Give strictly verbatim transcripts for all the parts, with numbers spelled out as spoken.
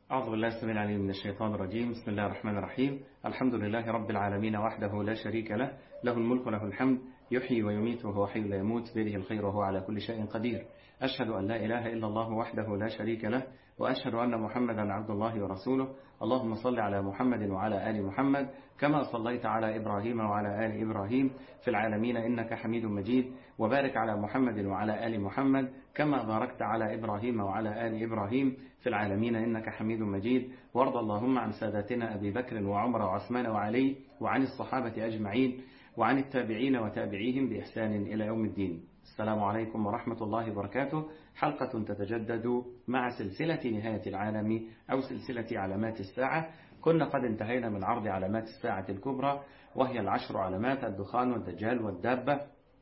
أعوذ بالله السميع العليم من الشيطان الرجيم. بسم الله الرحمن الرحيم. الحمد لله رب العالمين وحده لا شريك له، له الملك وله الحمد، يحيي ويميت وهو حي لا يموت، بيده الخير وهو على كل شيء قدير. أشهد أن لا إله إلا الله وحده لا شريك له، وأشهد أن محمدا عبد الله ورسوله. اللهم صل على محمد وعلى آل محمد كما صليت على إبراهيم وعلى آل إبراهيم في العالمين إنك حميد مجيد، وبارك على محمد وعلى آل محمد كما باركت على إبراهيم وعلى آل إبراهيم في العالمين إنك حميد مجيد. وارض اللهم عن ساداتنا أبي بكر وعمر وعثمان وعلي، وعن الصحابة أجمعين، وعن التابعين وتابعيهم بإحسان إلى يوم الدين. السلام عليكم ورحمة الله وبركاته. حلقة تتجدد مع سلسلة نهاية العالم أو سلسلة علامات الساعة. كنا قد انتهينا من عرض علامات الساعة الكبرى، وهي العشر علامات: الدخان والدجال والدابة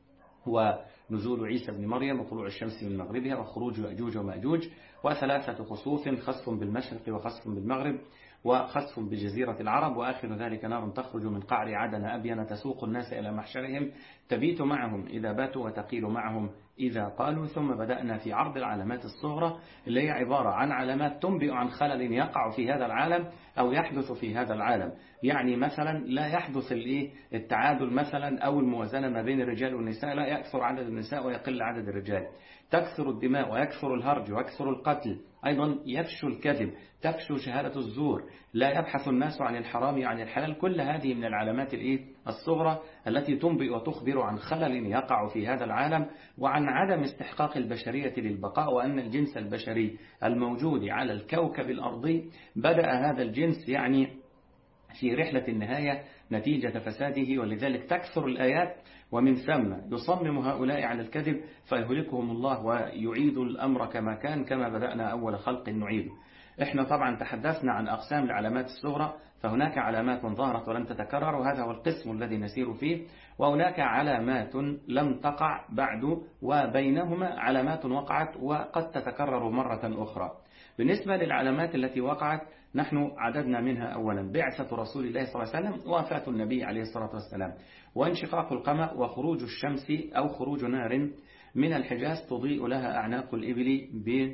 ونزول عيسى بن مريم وطلوع الشمس من مغربها وخروج يأجوج ومأجوج، وثلاثة خسوف: خسف بالمشرق وخسف بالمغرب وخسف بجزيرة العرب، وآخر ذلك نار تخرج من قعر عدن أبين تسوق الناس إلى محشرهم، تبيت معهم إذا باتوا وتقيل معهم إذا قالوا. ثم بدأنا في عرض العلامات الصغرى، اللي هي عبارة عن علامات تنبئ عن خلل يقع في هذا العالم أو يحدث في هذا العالم. يعني مثلا لا يحدث التعادل مثلا أو الموازنة ما بين الرجال والنساء، لا يكثر عدد النساء ويقل عدد الرجال، تكثر الدماء ويكثر الهرج ويكثر القتل، أيضا يفشو الكذب، تفشو شهادة الزور، لا يبحث الناس عن الحرام عن الحلال. كل هذه من العلامات الصغرى التي تنبئ وتخبر عن خلل يقع في هذا العالم وعن عدم استحقاق البشرية للبقاء، وأن الجنس البشري الموجود على الكوكب الأرضي بدأ هذا الجنس يعني في رحلة النهاية نتيجة فساده، ولذلك تكثر الآيات، ومن ثم يصمم هؤلاء على الكذب فيهلكهم الله ويعيد الأمر كما كان، كما بدأنا أول خلق نعيده. احنا طبعا تحدثنا عن أقسام العلامات الصغرى، فهناك علامات ظهرت ولم تتكرر وهذا هو القسم الذي نسير فيه، وهناك علامات لم تقع بعد، وبينهما علامات وقعت وقد تتكرر مرة أخرى. بالنسبة للعلامات التي وقعت نحن عددنا منها: أولا بعثة رسول الله صلى الله عليه وسلم، ووفاة النبي عليه الصلاة والسلام، وانشقاق القمر، وخروج الشمس أو خروج نار من الحجاز تضيء لها أعناق الإبل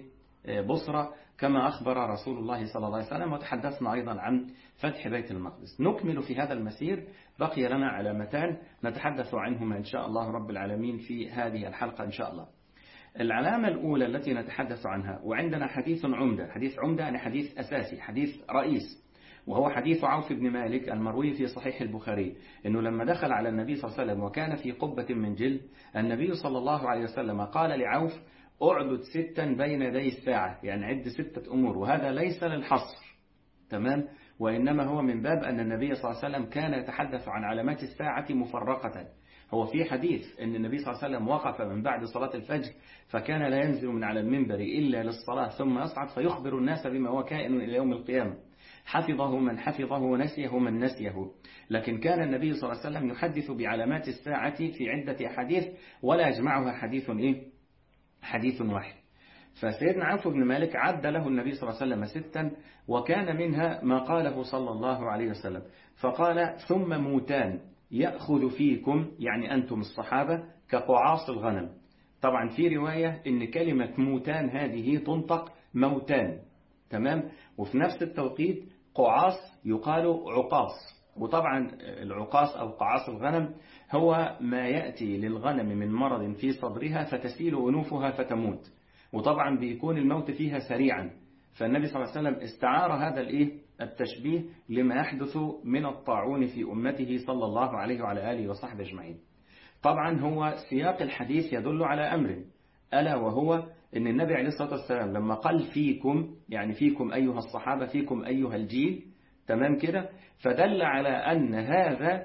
ببصرة كما أخبر رسول الله صلى الله عليه وسلم. وتحدثنا أيضا عن فتح بيت المقدس. نكمل في هذا المسير، بقي لنا علامتان نتحدث عنهما إن شاء الله رب العالمين في هذه الحلقة إن شاء الله. العلامة الأولى التي نتحدث عنها، وعندنا حديث عمدة، حديث عمدة يعني حديث أساسي، حديث رئيس، وهو حديث عوف بن مالك المروي في صحيح البخاري، إنه لما دخل على النبي صلى الله عليه وسلم وكان في قبة من جلد، النبي صلى الله عليه وسلم قال لعوف: أعدد ستا بين يدي الساعة، يعني عد ستة أمور، وهذا ليس للحصر، تمام، وإنما هو من باب أن النبي صلى الله عليه وسلم كان يتحدث عن علامات الساعة مفرقة. هو في حديث أن النبي صلى الله عليه وسلم وقف من بعد صلاة الفجر فكان لا ينزل من على المنبر إلا للصلاة ثم يصعد فيخبر الناس بما هو كائن إلى يوم القيامة، حفظه من حفظه ونسيه من نسيه. لكن كان النبي صلى الله عليه وسلم يحدث بعلامات الساعة في عدة أحاديث ولا يجمعها حديث إيه؟ حديث واحد. فسيدنا عوف بن مالك عد له النبي صلى الله عليه وسلم ستا، وكان منها ما قاله صلى الله عليه وسلم، فقال: ثم موتان يأخذ فيكم، يعني أنتم الصحابة، كقعاص الغنم. طبعا في رواية إن كلمة موتان هذه تنطق موتان، تمام، وفي نفس التوقيت قعاص يقال عقاص. وطبعا العقاص أو قعاص الغنم هو ما يأتي للغنم من مرض في صدرها فتسيل أنوفها فتموت، وطبعا بيكون الموت فيها سريعا. فالنبي صلى الله عليه وسلم استعار هذا الإيه التشبيه لما يحدث من الطاعون في أمته صلى الله عليه وعلى آله وصحبه أجمعين. طبعا هو سياق الحديث يدل على أمر، ألا وهو أن النبي عليه الصلاة والسلام لما قال فيكم، يعني فيكم أيها الصحابة، فيكم أيها الجيل، تمام كده، فدل على أن هذا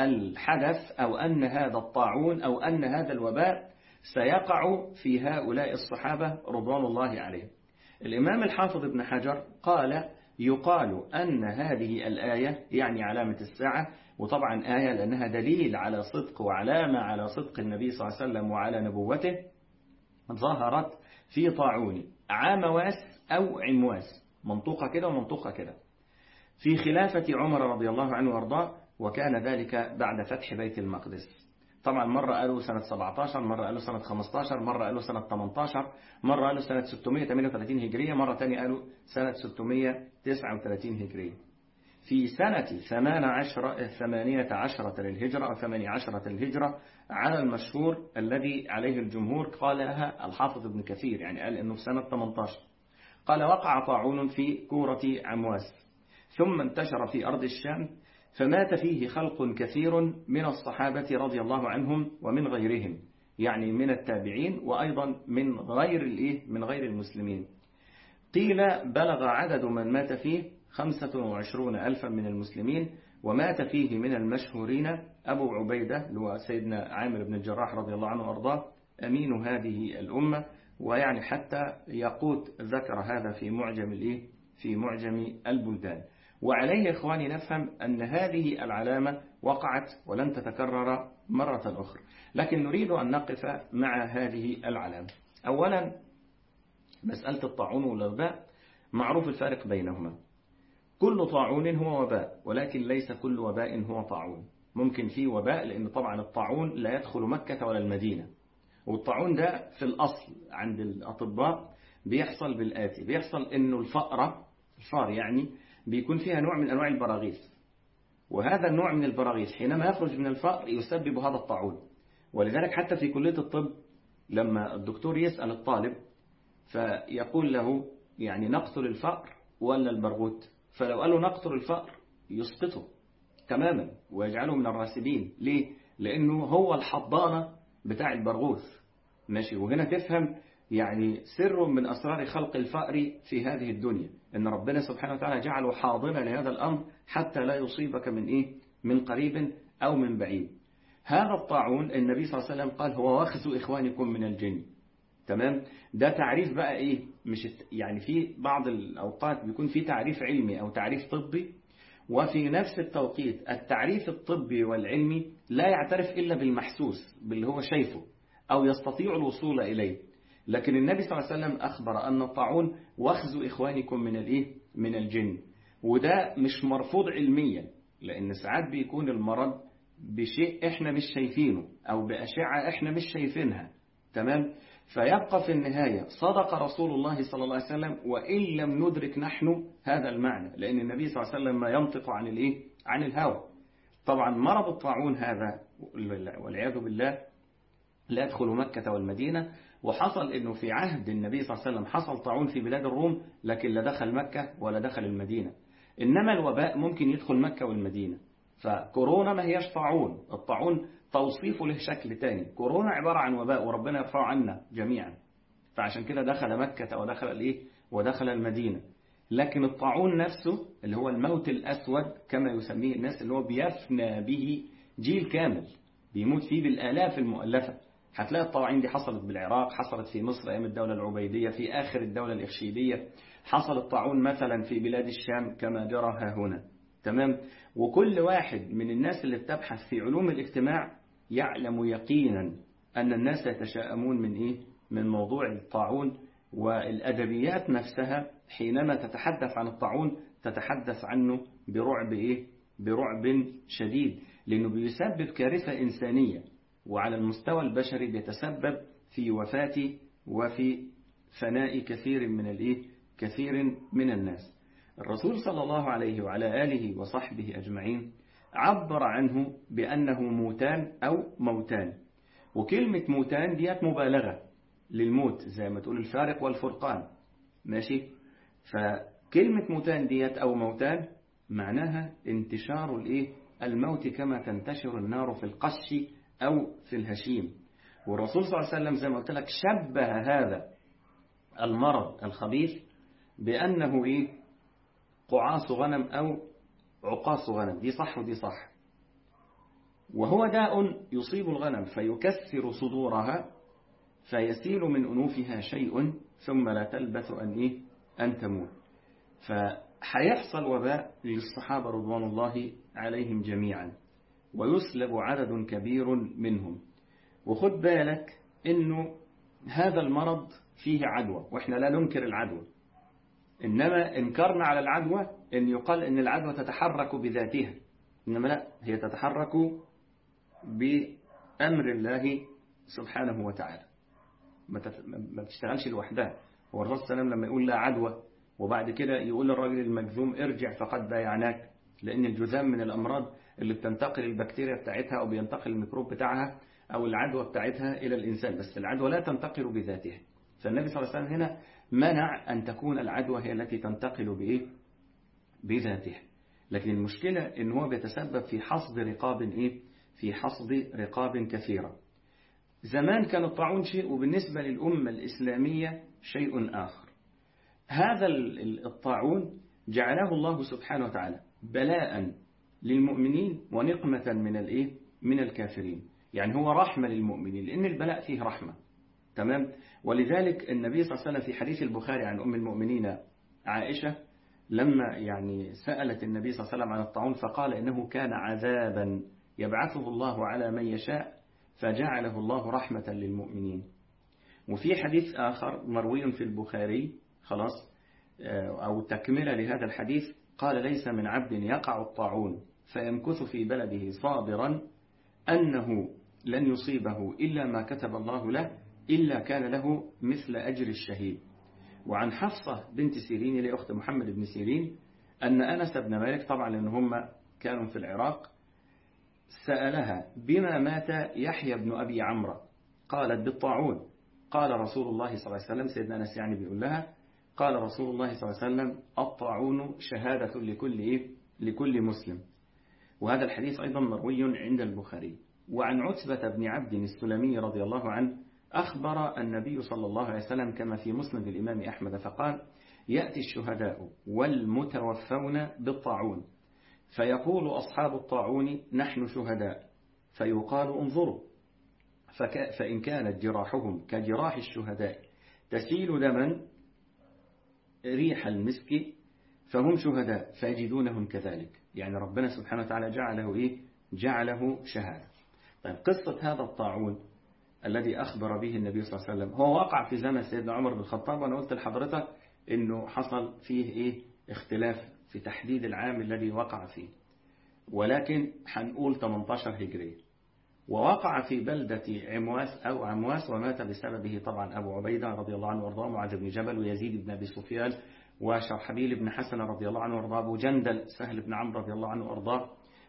الحدث أو أن هذا الطاعون أو أن هذا الوباء سيقع في هؤلاء الصحابة رضوان الله عليهم. الإمام الحافظ ابن حجر قال: يقال أن هذه الآية يعني علامة الساعة، وطبعا آية لأنها دليل على صدق وعلامة على صدق النبي صلى الله عليه وسلم وعلى نبوته، ظهرت في طاعون عامواس أو عمواس، منطوقة كده ومنطوقة كده، في خلافة عمر رضي الله عنه وارضاه، وكان ذلك بعد فتح بيت المقدس. طبعا مرة قالوا سنة سبعتاشر، مرة قالوا سنة خمستاشر، مرة قالوا سنة تمنتاشر، مرة قالوا سنة ستمائة وثمانية وثلاثين هجرية، مرة تانية قالوا سنة ستمائة وتسعة وثلاثين هجرية. في سنة ثمانية عشرة للهجرة أو ثمانية عشرة للهجرة على المشهور الذي عليه الجمهور قالها الحافظ ابن كثير، يعني قال إنه في سنة ثمانية عشر. قال وقع طاعون في كورة عمواس ثم انتشر في أرض الشام فمات فيه خلق كثير من الصحابة رضي الله عنهم ومن غيرهم، يعني من التابعين وأيضا من غير الإيه من غير المسلمين. قيل بلغ عدد من مات فيه خمسة وعشرون ألفا من المسلمين، ومات فيه من المشهورين أبو عبيدة اللي سيدنا عامر بن الجراح رضي الله عنه وأرضاه أمين هذه الأمة. ويعني حتى يقوت ذكر هذا في معجم الإيه في معجم البلدان. وعليه إخواني نفهم أن هذه العلامة وقعت ولن تتكرر مرة أخرى، لكن نريد أن نقف مع هذه العلامة. أولا مسألة الطاعون والوباء معروف الفارق بينهما. كل طاعون هو وباء، ولكن ليس كل وباء هو طاعون. ممكن فيه وباء، لأن طبعا الطاعون لا يدخل مكة ولا المدينة. والطاعون ده في الأصل عند الأطباء بيحصل بالآتي: بيحصل إنه الفأرة الفار يعني بيكون فيها نوع من أنواع البراغيث، وهذا النوع من البراغيث حينما يخرج من الفأر يسبب هذا الطاعون. ولذلك حتى في كلية الطب لما الدكتور يسأل الطالب فيقول له يعني نقتل الفأر ولا البرغوث، فلو قال له نقتل الفأر يسقطه تماما ويجعله من الراسبين. ليه؟ لأنه هو الحضانة بتاع البرغوث. ماشي. وهنا تفهم يعني سر من أسرار خلق الفأر في هذه الدنيا، أن ربنا سبحانه وتعالى جعله حاضنا لهذا الأمر حتى لا يصيبك من إيه من قريب أو من بعيد. هذا الطاعون النبي صلى الله عليه وسلم قال هو واخذ إخوانكم من الجن. تمام. ده تعريف بقى إيه مش يعني في بعض الأوقات بيكون في تعريف علمي أو تعريف طبي، وفي نفس التوقيت التعريف الطبي والعلمي لا يعترف إلا بالمحسوس باللي هو شايفه أو يستطيع الوصول إليه. لكن النبي صلى الله عليه وسلم أخبر أن الطاعون واخذ إخوانكم من الإيه من الجن، وده مش مرفوض علميا، لأن ساعات بيكون المرض بشيء إحنا مش شايفينه أو بأشعة إحنا مش شايفينها. تمام. فيبقى في النهاية صدق رسول الله صلى الله عليه وسلم وإن لم ندرك نحن هذا المعنى، لأن النبي صلى الله عليه وسلم ما ينطق عن الإيه عن الهوى. طبعا مرض الطاعون هذا والعياذ بالله لا يدخل مكة والمدينة. وحصل أنه في عهد النبي صلى الله عليه وسلم حصل طاعون في بلاد الروم، لكن لا دخل مكة ولا دخل المدينة. إنما الوباء ممكن يدخل مكة والمدينة. فكورونا ما هيش طاعون، الطاعون توصيفه له شكل تاني. كورونا عبارة عن وباء وربنا يرفعه عنا جميعا، فعشان كده دخل مكة ودخل الإيه ودخل المدينة. لكن الطاعون نفسه اللي هو الموت الأسود كما يسميه الناس، اللي هو بيفنى به جيل كامل بيموت فيه بالآلاف المؤلفة. هتلاقي الطواعين دي حصلت بالعراق، حصلت في مصر أيام الدولة العبيدية، في آخر الدولة الإخشيدية حصل الطاعون مثلا في بلاد الشام كما جرى ها هنا. تمام. وكل واحد من الناس اللي بتبحث في علوم الاجتماع يعلم يقينا أن الناس يتشائمون من إيه من موضوع الطاعون. والأدبيات نفسها حينما تتحدث عن الطاعون تتحدث عنه برعب إيه برعب شديد، لأنه بيسبب كارثة إنسانية، وعلى المستوى البشري بيتسبب في وفاة وفي فناء كثير من الإيه كثير من الناس. الرسول صلى الله عليه وعلى آله وصحبه أجمعين عبر عنه بأنه موتان أو موتان. وكلمة موتان ديت مبالغة للموت، زي ما تقول الفارق والفرقان. ماشي. فكلمة موتان ديت أو موتان معناها انتشار الإيه الموت كما تنتشر النار في القش أو في الهشيم. والرسول صلى الله عليه وسلم زي ما قلت لك شبه هذا المرض الخبيث بأنه إيه قعاص غنم أو عقاص غنم. دي صح ودي صح. وهو داء يصيب الغنم فيكسر صدورها فيسيل من أنوفها شيء ثم لا تلبث أن إيه أن تموت. فحيحصل وباء للصحابة رضوان الله عليهم جميعا ويسلب عدد كبير منهم. وخد بالك إنه هذا المرض فيه عدوى، وإحنا لا ننكر العدوى، إنما إنكرنا على العدوى إن يقال إن العدوى تتحرك بذاتها، إنما لا، هي تتحرك أمر الله سبحانه وتعالى، ما تشتغلش لوحدها. هو الرسول صلى الله عليه وسلم لما يقول لا عدوى وبعد كده يقول للراجل المجذوم ارجع فقد بايعناك، لأن الجذام من الأمراض اللي بتنتقل البكتيريا بتاعتها أو بينتقل الميكروب بتاعها أو العدوى بتاعتها إلى الإنسان، بس العدوى لا تنتقل بذاتها. فالنبي صلى الله عليه وسلم هنا منع أن تكون العدوى هي التي تنتقل بإيه؟ بذاتها. لكن المشكلة إن هو بيتسبب في حصد رقاب إيه؟ في حصد رقاب كثيرة. زمان كان الطاعون شيء، وبالنسبة للأمة الإسلامية شيء آخر. هذا الطاعون جعله الله سبحانه وتعالى بلاء للمؤمنين ونقمة من الإيه؟ من الكافرين. يعني هو رحمة للمؤمنين، لأن البلاء فيه رحمة. تمام. ولذلك النبي صلى الله عليه وسلم في حديث البخاري عن أم المؤمنين عائشة لما يعني سألت النبي صلى الله عليه وسلم عن الطاعون فقال إنه كان عذابا يبعثه الله على من يشاء فجعله الله رحمة للمؤمنين. وفي حديث آخر مروي في البخاري خلاص أو تكملة لهذا الحديث قال ليس من عبد يقع الطاعون فيمكث في بلده صابرا أنه لن يصيبه إلا ما كتب الله له إلا كان له مثل أجر الشهيد. وعن حفصة بنت سيرين لأخت محمد بن سيرين أن أنس بن مالك، طبعا لأن هم كانوا في العراق، سألها بما مات يحيى بن أبي عمرو؟ قالت بالطاعون. قال رسول الله صلى الله عليه وسلم، سيدنا أنس يعني بيقول لها، قال رسول الله صلى الله عليه وسلم الطاعون شهادة لكل إيه؟ لكل مسلم. وهذا الحديث أيضا مروي عند البخاري. وعن عتبة بن عبد السلمي رضي الله عنه أخبر النبي صلى الله عليه وسلم كما في مسند الإمام أحمد فقال يأتي الشهداء والمتوفون بالطاعون فيقول أصحاب الطاعون نحن شهداء فيقال انظروا فإن كانت جراحهم كجراح الشهداء تسيل دما ريح المسك فهم شهداء فيجدونهم كذلك. يعني ربنا سبحانه وتعالى جعله إيه؟ جعله شهادة. طيب قصة هذا الطاعون الذي أخبر به النبي صلى الله عليه وسلم هو وقع في زمن سيدنا عمر بن الخطاب، وأنا قلت لحضرتك إنه حصل فيه إيه؟ اختلاف في تحديد العام الذي وقع فيه، ولكن هنقول ثمانية عشر هجرية. ووقع في بلدة عمواس أو عمواس، ومات بسببه طبعا أبو عبيدة رضي الله عنه وارضاه، معاذ بن جبل، ويزيد بن أبي سفيان، وشرحبيل بن حسن رضي الله عنه وارضاه، أبو جندل سهل بن عمرو رضي الله عنه وارضاه،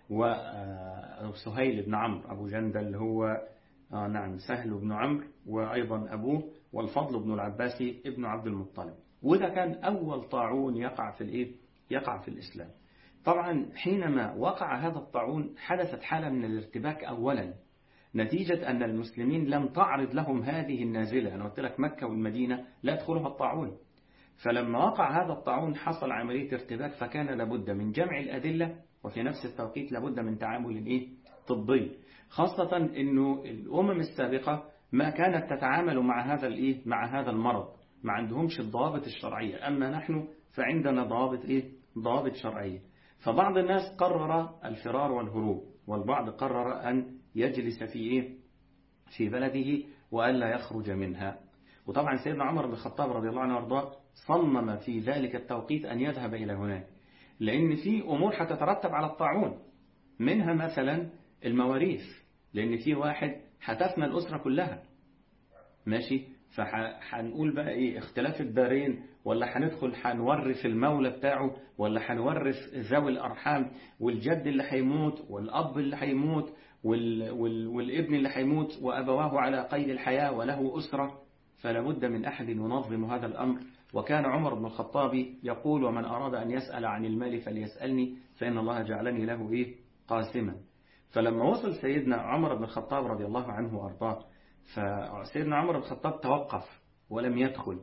وسهيل بن عمرو. أبو جندل هو آه نعم سهل بن عمرو، وأيضا أبوه، والفضل بن العباس ابن عبد المطلب. وده كان أول طاعون يقع في الإيه؟ يقع في الإسلام. طبعا حينما وقع هذا الطاعون حدثت حالة من الارتباك أولا، نتيجة أن المسلمين لم تعرض لهم هذه النازلة. أنا قلت لك مكة والمدينة لا يدخلها الطاعون، فلما وقع هذا الطاعون حصل عملية ارتباك، فكان لابد من جمع الأدلة، وفي نفس التوقيت لابد من تعامل إيه؟ طبي، خاصة أنه الأمم السابقة ما كانت تتعامل مع هذا الإيه؟ مع هذا المرض، ما عندهمش الضوابط الشرعية، أما نحن فعندنا ضوابط إيه؟ ضوابط شرعية. فبعض الناس قرر الفرار والهروب، والبعض قرر أن يجلس في إيه؟ في بلده وألا يخرج منها. وطبعا سيدنا عمر بن الخطاب رضي الله عنه وارضاه صمم في ذلك التوقيت أن يذهب إلى هناك، لأن في أمور هتترتب على الطاعون، منها مثلا المواريث، لأن في واحد هتفنى الأسرة كلها، ماشي، فهنقول بقى إيه؟ اختلاف الدارين، ولا هندخل هنورث المولى بتاعه، ولا هنورث ذوي الأرحام، والجد اللي هيموت، والأب اللي هيموت، وال... وال... والابن اللي هيموت وأبواه على قيد الحياة وله أسرة، فلا بد من أحد ينظم هذا الأمر. وكان عمر بن الخطاب يقول ومن أراد أن يسأل عن المال فليسألني فإن الله جعلني له إيه؟ قاسما. فلما وصل سيدنا عمر بن الخطاب رضي الله عنه وأرضاه، فسيدنا عمر بن الخطاب توقف ولم يدخل،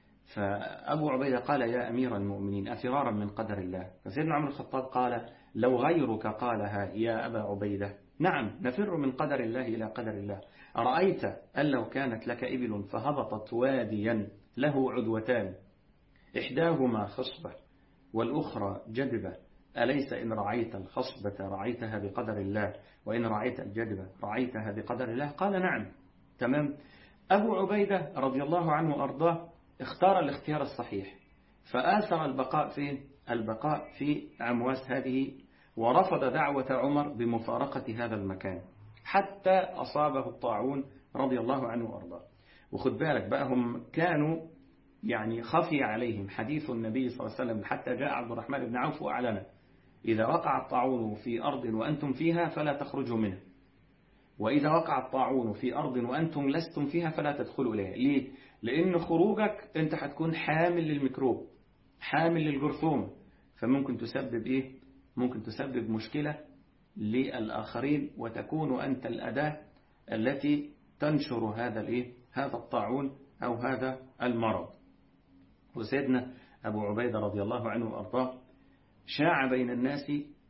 فأبو عبيدة قال يا أمير المؤمنين أفرارا من قدر الله؟ فسيدنا عمر بن الخطاب قال لو غيرك قالها يا أبا عبيدة نعم نفر من قدر الله إلى قدر الله. أرأيت أن لو كانت لك إبل فهبطت واديا له عدوتان إحداهما خصبة والأخرى جدبة، أليس إن رعيت الخصبة رعيتها بقدر الله، وإن رعيت الجدبة رعيتها بقدر الله؟ قال نعم. تمام. أبو عبيدة رضي الله عنه وأرضاه اختار الاختيار الصحيح، فآثر البقاء في البقاء في عمواس هذه، ورفض دعوة عمر بمفارقة هذا المكان. حتى أصابه الطاعون رضي الله عنه وأرضاه. وخد بالك بقى، هم كانوا يعني خفي عليهم حديث النبي صلى الله عليه وسلم حتى جاء عبد الرحمن بن عوف وأعلن: إذا وقع الطاعون في أرض وأنتم فيها فلا تخرجوا منها، وإذا وقع الطاعون في أرض وأنتم لستم فيها فلا تدخلوا إليها. ليه؟ لأن خروجك أنت هتكون حامل للميكروب، حامل للجرثومة، فممكن تسبب إيه؟ ممكن تسبب مشكلة للآخرين، وتكون أنت الأداة التي تنشر هذا الإيه؟ هذا الطاعون أو هذا المرض. وسيدنا أبو عبيدة رضي الله عنه وأرضاه شاع بين الناس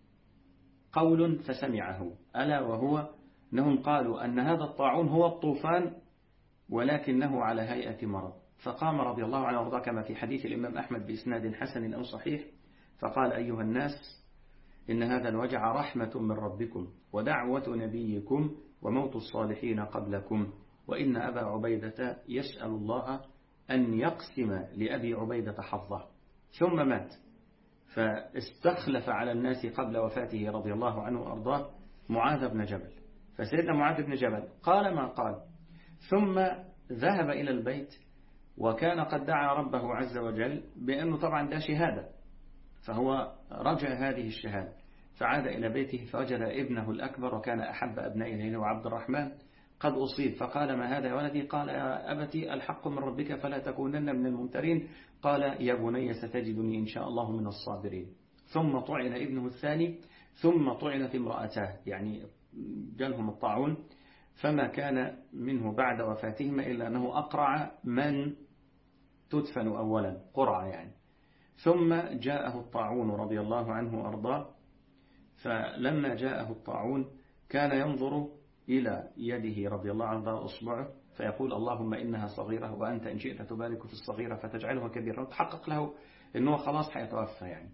قول فسمعه، ألا وهو أنهم قالوا أن هذا الطاعون هو الطوفان ولكنه على هيئة مرض. فقام رضي الله عنه وارضاه كما في حديث الإمام أحمد بإسناد حسن أو صحيح فقال: أيها الناس، إن هذا الوجع رحمة من ربكم ودعوة نبيكم وموت الصالحين قبلكم، وإن أبا عبيدة يسأل الله أن يقسم لأبي عبيدة حظه. ثم مات، فاستخلف على الناس قبل وفاته رضي الله عنه وأرضاه معاذ بن جبل. فسيدنا معاذ بن جبل قال ما قال، ثم ذهب إلى البيت، وكان قد دعا ربه عز وجل بأنه طبعا ده شهادة، فهو رجع هذه الشهادة، فعاد إلى بيته فوجد ابنه الأكبر وكان أحب أبنائه إليه وعبد الرحمن قد أصيب. فقال: ما هذا يا ولدي؟ قال: يا أبتي الحق من ربك فلا تكونن من الممترين. قال: يا بني ستجدني إن شاء الله من الصابرين. ثم طعن ابنه الثاني، ثم طعنت امرأتاه، يعني جالهم الطاعون، فما كان منه بعد وفاتهما إلا أنه أقرع من تدفن أولا، قرعة يعني. ثم جاءه الطاعون رضي الله عنه وأرضاه، فلما جاءه الطاعون كان ينظر إلى يده رضي الله عنه أصبعه فيقول: اللهم إنها صغيرة وأنت إن شئت تبارك في الصغيرة فتجعلها كبيرة، وتحقق له أنه خلاص حيتوفى يعني.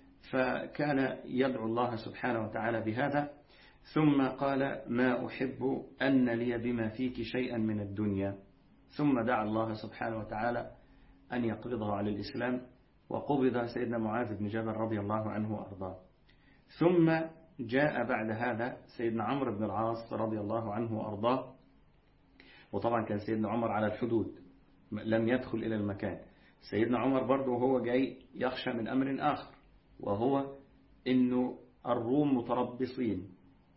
فكان يدعو الله سبحانه وتعالى بهذا، ثم قال: ما أحب أن لي بما فيك شيئا من الدنيا. ثم دعا الله سبحانه وتعالى أن يقبضه على الإسلام، وقبض سيدنا معاذ بن جبل رضي الله عنه وأرضاه. ثم جاء بعد هذا سيدنا عمرو بن العاص رضي الله عنه وأرضاه، وطبعا كان سيدنا عمر على الحدود لم يدخل إلى المكان. سيدنا عمر برضه وهو جاي يخشى من أمر آخر، وهو إنه الروم متربصين،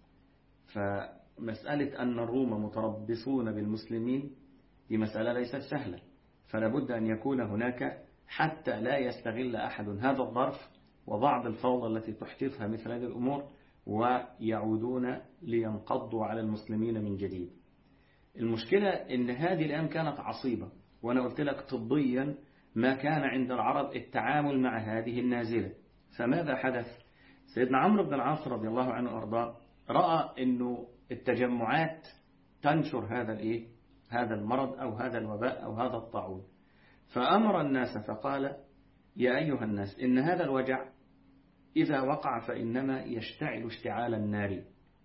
فمسألة أن الروم متربصون بالمسلمين دي مسألة ليست سهلة، فلا بد أن يكون هناك حتى لا يستغل أحد هذا الظرف وبعض الفوضى التي تحدثها مثل هذه الأمور ويعودون لينقضوا على المسلمين من جديد. المشكلة إن هذه الأيام كانت عصيبة، وأنا قلت لك طبيا ما كان عند العرب التعامل مع هذه النازلة. فماذا حدث؟ سيدنا عمرو بن العاص رضي الله عنه وأرضاه رأى إنه التجمعات تنشر هذا الإيه؟ هذا المرض أو هذا الوباء أو هذا الطاعون، فأمر الناس فقال: يا أيها الناس، إن هذا الوجع إذا وقع فإنما يشتعل اشتعال النار،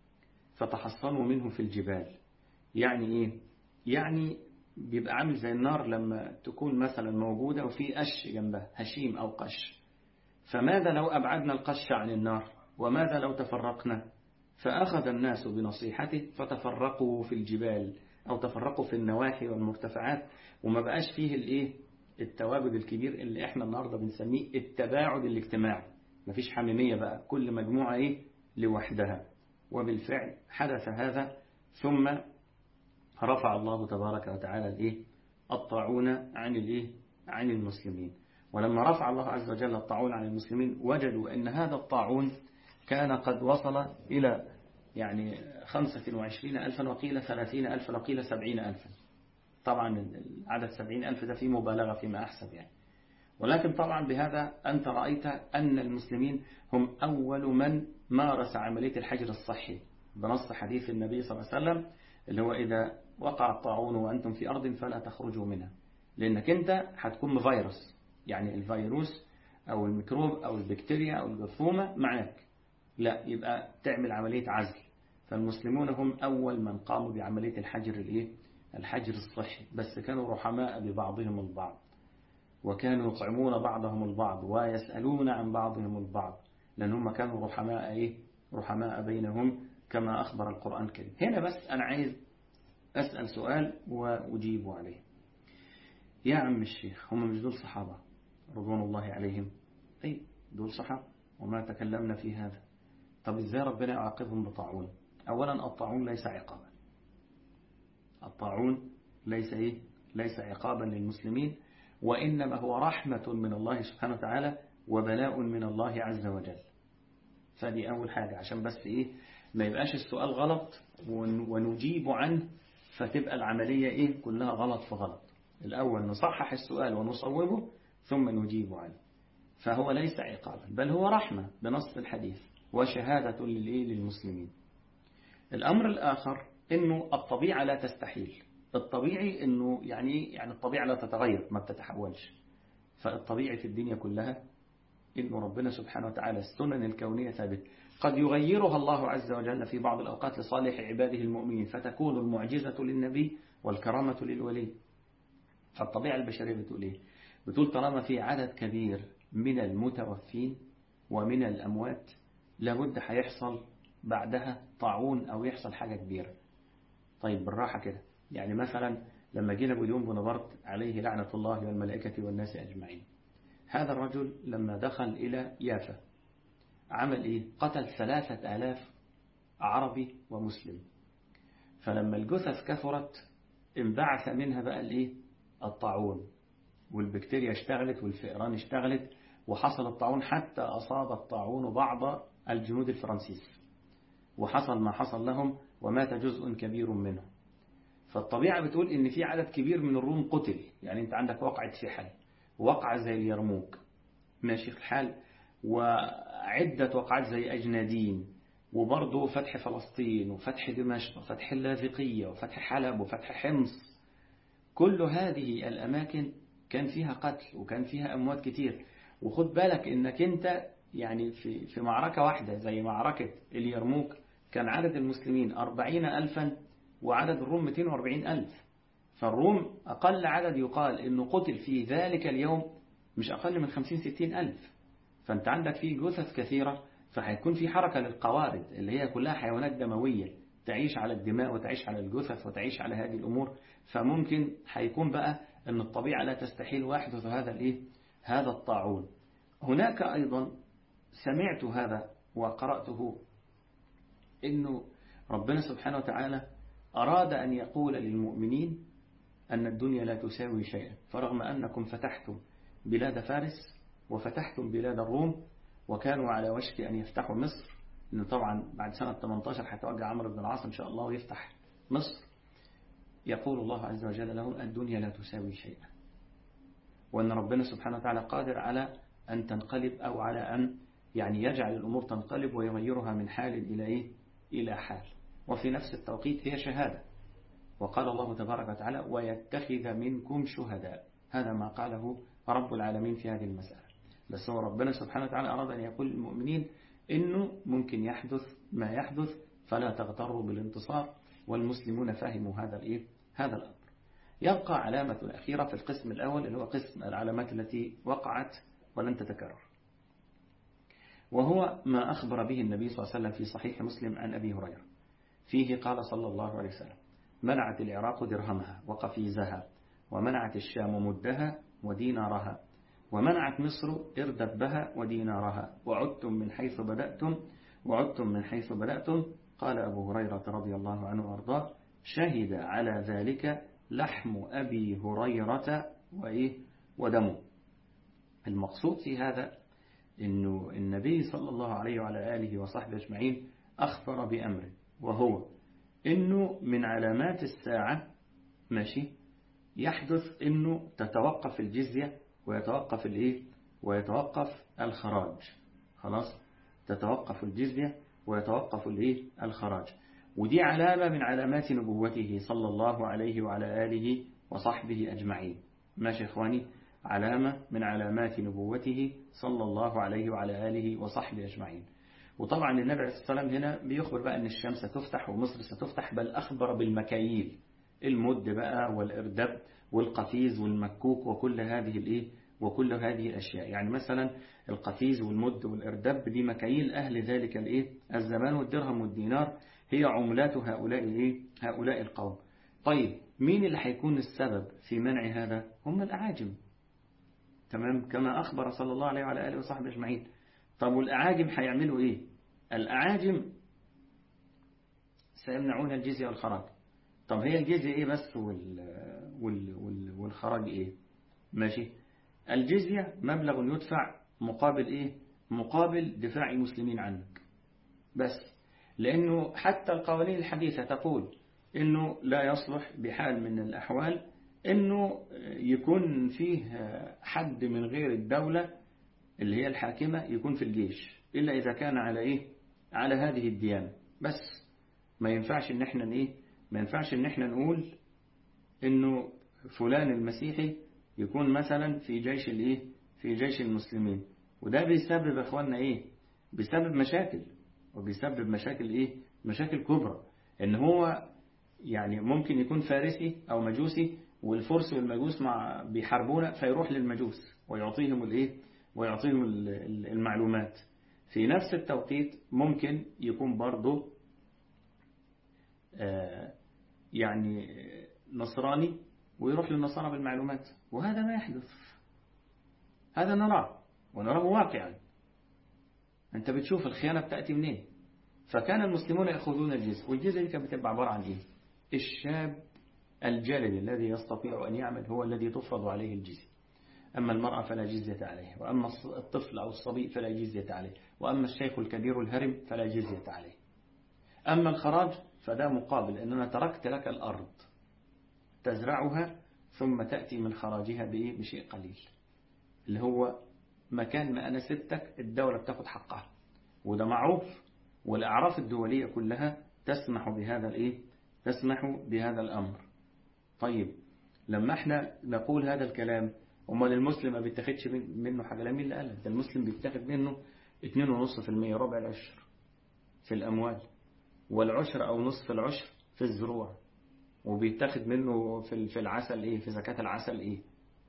فتحصنوا منه في الجبال. يعني إيه؟ يعني بيبقى عامل زي النار لما تكون مثلا موجودة وفي قش جنبها، هشيم أو قش، فماذا لو أبعدنا القش عن النار؟ وماذا لو تفرقنا؟ فأخذ الناس بنصيحته فتفرقوا في الجبال أو تفرقوا في النواحي والمرتفعات، وما بقاش فيه الإيه؟ التواجد الكبير اللي احنا النهاردة بنسميه التباعد الاجتماعي. مفيش حميمية بقى، كل مجموعة إيه؟ لوحدها. وبالفعل حدث هذا، ثم رفع الله تبارك وتعالى الإيه؟ الطاعون عن الإيه؟ عن المسلمين. ولما رفع الله عز وجل الطاعون عن المسلمين وجدوا أن هذا الطاعون كان قد وصل إلى يعني خمسة وعشرين ألفا وقيل ثلاثين ألفا وقيل سبعين ألفا. طبعا العدد سبعين ألف ده فيه مبالغة فيما أحسب يعني، ولكن طبعا بهذا أنت رأيت أن المسلمين هم أول من مارس عملية الحجر الصحي بنص حديث النبي صلى الله عليه وسلم اللي هو: إذا وقع الطاعون وأنتم في أرض فلا تخرجوا منها. لأنك أنت هتكون فيروس، يعني الفيروس أو الميكروب أو البكتيريا أو الجرثومة معاك، لا يبقى تعمل عملية عزل. فالمسلمون هم أول من قاموا بعملية الحجر الإيه؟ الحجر الصحي، بس كانوا رحماء ببعضهم البعض، وكانوا يطعمون بعضهم البعض ويسألون عن بعضهم البعض، لأن هم كانوا رحماء إيه؟ رحماء بينهم كما أخبر القرآن الكريم. هنا بس أنا عايز أسأل سؤال وأجيب عليه. يا عم الشيخ، هم مش دول صحابة رضوان الله عليهم؟ أي دول صحابة وما تكلمنا في هذا. طب إزاي ربنا يعاقبهم بطاعون؟ أولا الطاعون ليس عقابا، الطاعون ليس إيه؟ ليس عقابا للمسلمين، وإنما هو رحمة من الله سبحانه وتعالى وبلاء من الله عز وجل. فدي أول حاجة عشان بس إيه ما يبقاش السؤال غلط ونجيب عنه فتبقى العملية إيه كلها غلط في غلط. الأول نصحح السؤال ونصوبه ثم نجيب عنه. فهو ليس عقابا بل هو رحمة بنص الحديث وشهادة للإيه للمسلمين. الأمر الآخر إنه الطبيعة لا تستحيل. الطبيعي إنه يعني يعني الطبيعة لا تتغير ما بتتحولش. فالطبيعي في الدنيا كلها إنه ربنا سبحانه وتعالى السنن الكونية ثابتة، قد يغيرها الله عز وجل في بعض الأوقات لصالح عباده المؤمنين، فتكون المعجزة للنبي والكرامة للولي. فالطبيعة البشرية بتقول إيه؟ بتقول طالما في عدد كبير من المتوفين ومن الأموات لابد هيحصل بعدها طاعون أو يحصل حاجة كبيرة. طيب بالراحة كده، يعني مثلا لما جينا بديون بونابرت عليه لعنة الله والملائكة والناس أجمعين، هذا الرجل لما دخل إلى يافا عمل إيه؟ قتل ثلاثة آلاف عربي ومسلم. فلما الجثث كثرت انبعث منها بقى الإيه؟ الطاعون، والبكتيريا اشتغلت والفئران اشتغلت وحصل الطاعون، حتى أصاب الطاعون بعض الجنود الفرنسيس وحصل ما حصل لهم ومات جزء كبير منهم. فالطبيعة بتقول إن في عدد كبير من الروم قتل. يعني أنت عندك وقعة فحل، وقعة زي اليرموك ماشي الحال، وعدة وقعات زي أجنادين، وبرضه فتح فلسطين وفتح دمشق وفتح اللاذقية وفتح حلب وفتح حمص. كل هذه الأماكن كان فيها قتل وكان فيها أموات كتير. وخد بالك إنك أنت يعني في في معركة واحدة زي معركة اليرموك كان عدد المسلمين أربعين ألفا وعدد الروم مئتين وأربعين ألف. فالروم أقل عدد يقال إنه قتل في ذلك اليوم مش أقل من خمسين ستين ألف. فأنت عندك فيه جثث كثيرة، فهيكون في حركة للقوارض اللي هي كلها حيوانات دموية تعيش على الدماء وتعيش على الجثث وتعيش على هذه الأمور. فممكن هيكون بقى أن الطبيعة لا تستحيل ويحدث هذا الإيه؟ هذا الطاعون. هناك أيضا سمعت هذا وقرأته إنه ربنا سبحانه وتعالى أراد أن يقول للمؤمنين أن الدنيا لا تساوي شيئا، فرغم أنكم فتحتم بلاد فارس وفتحتم بلاد الروم وكانوا على وشك أن يفتحوا مصر، إنه طبعا بعد سنة ثمانية عشر هيتوجه عمرو بن العاص إن شاء الله ويفتح مصر. يقول الله عز وجل لهم الدنيا لا تساوي شيئا، وأن ربنا سبحانه وتعالى قادر على أن تنقلب أو على أن يعني يجعل الأمور تنقلب ويغيرها من حال إلى إيه؟ إلى حال. وفي نفس التوقيت هي شهادة. وقال الله تبارك وتعالى ويتخذ منكم شهداء. هذا ما قاله رب العالمين في هذه المسألة. بس هو ربنا سبحانه وتعالى أراد أن يقول للمؤمنين إنه ممكن يحدث ما يحدث فلا تغتروا بالانتصار، والمسلمون فهموا هذا الإيه؟ هذا الأمر. يبقى علامة الأخيرة في القسم الأول اللي هو قسم العلامات التي وقعت ولن تتكرر، وهو ما أخبر به النبي صلى الله عليه وسلم في صحيح مسلم عن أبي هريرة. فيه قال صلى الله عليه وسلم منعت العراق درهمها وقفيزها، ومنعت الشام مدها ودينارها، ومنعت مصر إردبها ودينارها، وعدتم من حيث بدأتم وعدتم من حيث بدأتم. قال أبو هريرة رضي الله عنه وأرضاه شهد على ذلك لحم أبي هريرة وإيه ودمه. المقصود في هذا إنه النبي صلى الله عليه وعلى آله وصحبه أجمعين أخبر بأمر، وهو إنه من علامات الساعة ماشي يحدث إنه تتوقف الجزية ويتوقف الإيه ويتوقف الخراج. خلاص تتوقف الجزية ويتوقف الإيه الخراج. ودي علامة من علامات نبوته صلى الله عليه وعلى آله وصحبه أجمعين. ماشي إخواني، علامة من علامات نبوته صلى الله عليه وعلى آله وصحبه أجمعين. وطبعا النبي عليه الصلاة والسلام هنا بيخبر بقى أن الشمس ستفتح ومصر ستفتح، بل أخبر بالمكاييل، المد بقى والإردب والقفيز والمكوك وكل هذه الإيه وكل هذه الأشياء. يعني مثلا القفيز والمد والإردب دي مكاييل أهل ذلك الإيه الزمان، والدرهم والدينار هي عملات هؤلاء الايه هؤلاء القوم. طيب مين اللي هيكون السبب في منع هذا؟ هم الأعاجم. تمام، كما أخبر صلى الله عليه وعلى آله وصحبه أجمعين. طب والأعاجم هيعملوا إيه؟ الأعاجم سيمنعون الجزية والخراج. طب هي الجزية إيه بس وال... وال... وال... والخراج إيه؟ ماشي. الجزية مبلغ يدفع مقابل إيه؟ مقابل دفاع المسلمين عنك بس، لأنه حتى القوانين الحديثة تقول إنه لا يصلح بحال من الأحوال إنه يكون فيه حد من غير الدولة اللي هي الحاكمة يكون في الجيش، إلا إذا كان على إيه؟ على هذه الديانة بس. ما ينفعش إن إحنا إيه؟ ما ينفعش إن إحنا نقول إنه فلان المسيحي يكون مثلا في جيش الإيه؟ في جيش المسلمين. وده بيسبب إخواننا إيه؟ بيسبب مشاكل، وبيسبب مشاكل إيه؟ مشاكل كبرى. إن هو يعني ممكن يكون فارسي أو مجوسي، والفرس والمجوس مع بيحاربونا، فيروح للمجوس ويعطيهم الإيه؟ ويعطيهم المعلومات. في نفس التوقيت ممكن يكون برضه آه يعني نصراني ويروح للنصارى بالمعلومات، وهذا ما يحدث، هذا نراه ونراه واقعا. أنت بتشوف الخيانة بتأتي منين. فكان المسلمون يأخذون الجزية، والجزية دي كانت بتبقى عبارة عن إيه؟ الشاب الجلد الذي يستطيع أن يعمل هو الذي تفرض عليه الجزية. أما المرأة فلا جزية عليه، وأما الطفل أو الصبي فلا جزية عليه، وأما الشيخ الكبير الهرم فلا جزية عليه. أما الخراج فده مقابل أننا تركت لك الأرض تزرعها ثم تأتي من خراجها بإيه؟ بشيء قليل، اللي هو مكان ما أنا سبتك الدولة بتاخد حقها، وده معروف. والأعراف الدولية كلها تسمح بهذا الإيه؟ تسمح بهذا الأمر. طيب لما احنا نقول هذا الكلام، امال المسلم ما بيتاخدش منه حاجة؟ لا، مين اللي قال؟ ده المسلم بيتاخد منه اتنين ونص في المية، ربع العشر في الأموال، والعشر أو نصف العشر في الزروع، وبيتاخد منه في في العسل إيه؟ في زكاة العسل إيه؟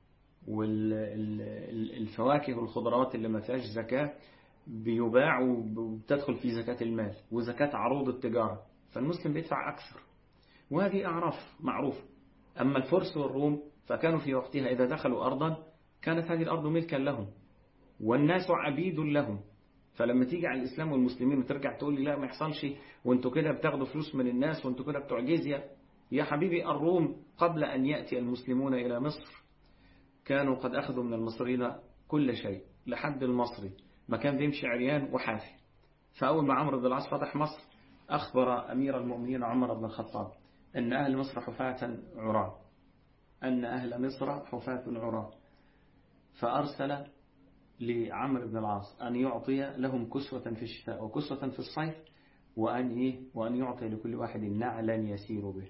والفواكه والخضروات اللي ما فيهاش زكاة بيباع وبتدخل في زكاة المال وزكاة عروض التجارة، فالمسلم بيدفع أكثر. وهذه أعراف معروفة. أما الفرس والروم فكانوا في وقتها إذا دخلوا أرضا كانت هذه الأرض ملكا لهم والناس عبيد لهم. فلما تيجي على الإسلام والمسلمين وترجع تقول لي لا ما يحصلش وانتوا كده بتاخدوا فلوس من الناس وانتوا كده بتوع جزية، يا حبيبي الروم قبل أن يأتي المسلمون إلى مصر كانوا قد أخذوا من المصريين كل شيء، لحد المصري ما كان بيمشي عريان وحافي. فأول ما عمرو بن العاص فتح مصر أخبر أمير المؤمنين عمر بن الخطاب أن أهل مصر حفاة عراة، أن أهل مصر حفاة عراة، فأرسل لعمرو بن العاص أن يعطي لهم كسوة في الشتاء وكسوة في الصيف، وأن إيه؟ وأن يعطي لكل واحد نعلا يسير به.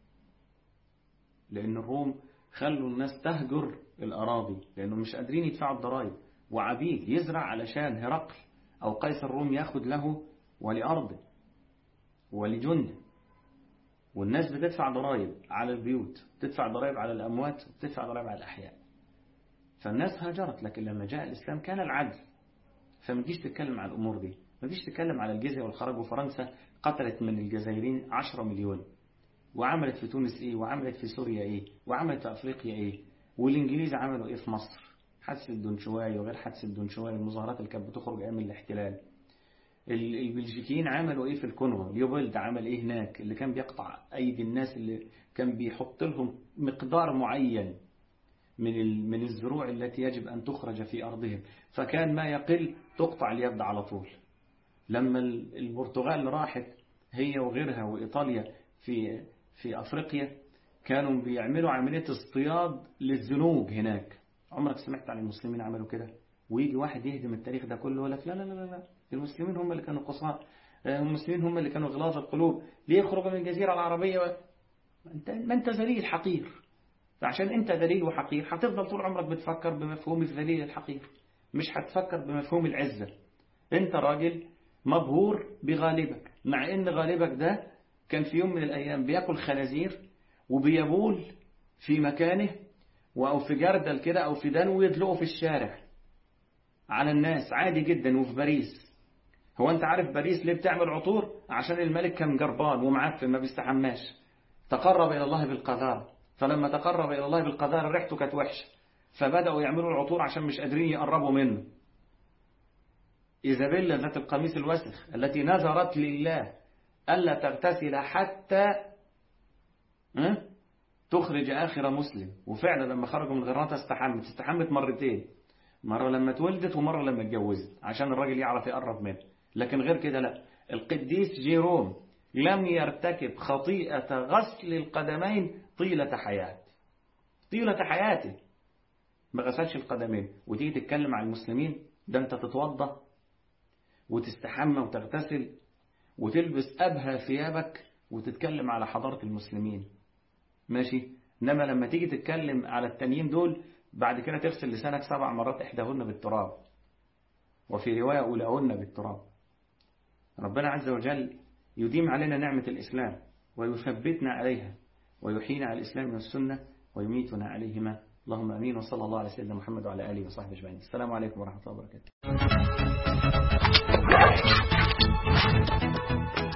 لأن الروم خلوا الناس تهجر الأراضي لأنهم مش قادرين يدفعوا الضرائب، وعبيد يزرع علشان هرقل أو قيصر الروم ياخد له ولأرضه ولجنده، والناس بتدفع ضرائب على البيوت، تدفع ضرائب على الأموات، تدفع ضرائب على الأحياء. فالناس هاجرت. لكن لما جاء الإسلام كان العدل. فما تجيش تتكلم على الأمور دي، ما تجيش تتكلم على الجزية والخراج. وفرنسا قتلت من الجزائريين عشرة مليون، وعملت في تونس إيه، وعملت في سوريا إيه، وعملت في أفريقيا إيه، والإنجليز عملوا إيه في مصر، حادثة الدنشواي وغير حادثة الدنشواي، المظاهرات اللي كانت بتخرج أيام الاحتلال. البلجيكيين عملوا إيه في الكونغو، ليوبولد عمل إيه هناك، اللي كان بيقطع أيدي الناس، اللي كان بيحط لهم مقدار معين من من الزروع التي يجب أن تخرج في أرضهم، فكان ما يقل تقطع اليد على طول. لما البرتغال راحت هي وغيرها وإيطاليا في في أفريقيا، كانوا بيعملوا عملية اصطياد للزنوج هناك. عمرك سمعت عن المسلمين عملوا كده؟ ويجي واحد يهدم التاريخ ده كله ويقول لك لا لا لا لا، المسلمين هم اللي كانوا قصار، المسلمين هم اللي كانوا غلاظ القلوب، ليه يخرجوا من الجزيرة العربية و... انت ما انت ذليل حقير. فعشان انت ذليل وحقير هتفضل طول عمرك بتفكر بمفهوم الذليل الحقير، مش هتفكر بمفهوم العزة. انت راجل مبهور بغالبك، مع ان غالبك ده كان في يوم من الايام بياكل خنازير وبيبول في مكانه، او في جردل كده او في دانو ويدلقه في الشارع على الناس عادي جدا، وفي باريس. هو انت عارف باريس ليه بتعمل عطور؟ عشان الملك كان جربان ومعفن ما بيستحماش، تقرب إلى الله بالقذارة، فلما تقرب إلى الله بالقذارة ريحته كانت وحشة، فبدأوا يعملوا العطور عشان مش قادرين يقربوا منه. إيزابيلا ذات القميص الوسخ التي نذرت لله ألا تغتسل حتى تخرج آخر مسلم، وفعلا لما خرجوا من الغرناطة استحمت استحمت مرتين، مرة لما اتولدت ومرة لما اتجوزت عشان الراجل يعرف يقرب منه. لكن غير كده لا. القديس جيروم لم يرتكب خطيئة غسل القدمين طيلة حياته، طيلة حياته ما غسلش القدمين. وتيجي تتكلم عن المسلمين، ده انت تتوضى وتستحمى وتغتسل وتلبس أبهى ثيابك وتتكلم على حضارة المسلمين، ماشي. إنما لما تيجي تتكلم على التانيين دول بعد كده تغسل لسانك سبع مرات، إحداهن بالتراب، وفي رواية أولاهن بالتراب. ربنا عز وجل يديم علينا نعمة الإسلام ويثبتنا عليها، ويحيينا على الإسلام والسنة ويميتنا عليهما. اللهم أمين. وصلى الله على سيدنا محمد وعلى آله وصحبه أجمعين. السلام عليكم ورحمة الله وبركاته.